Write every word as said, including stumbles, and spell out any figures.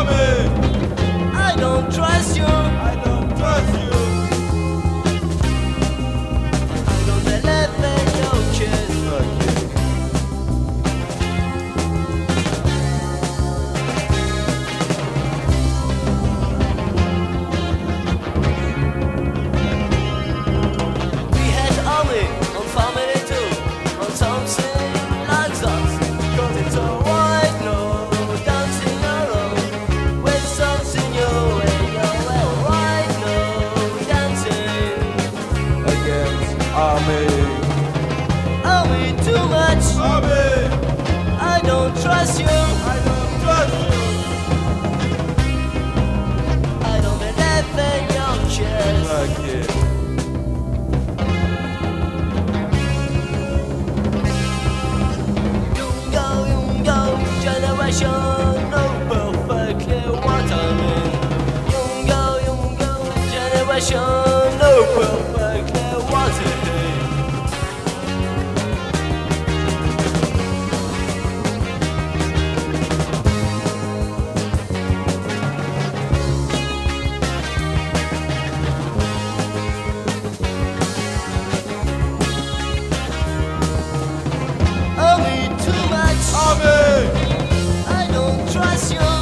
Amen. I don't trust you. I don't trust you. I don't believe in your kiss. Okay. We had army on family too, on something like that. Cause it's alright, no dancing alone. With something new and you're alright, no dancing. Against army. Army too much. Army. I don't trust you. I don't trust you. I don't believe in your kiss. Okay. Youngo, youngo, generation know perfectly what I mean. Youngo, youngo, generation know perfectly what I mean. Army too much. Army. I don't trust you.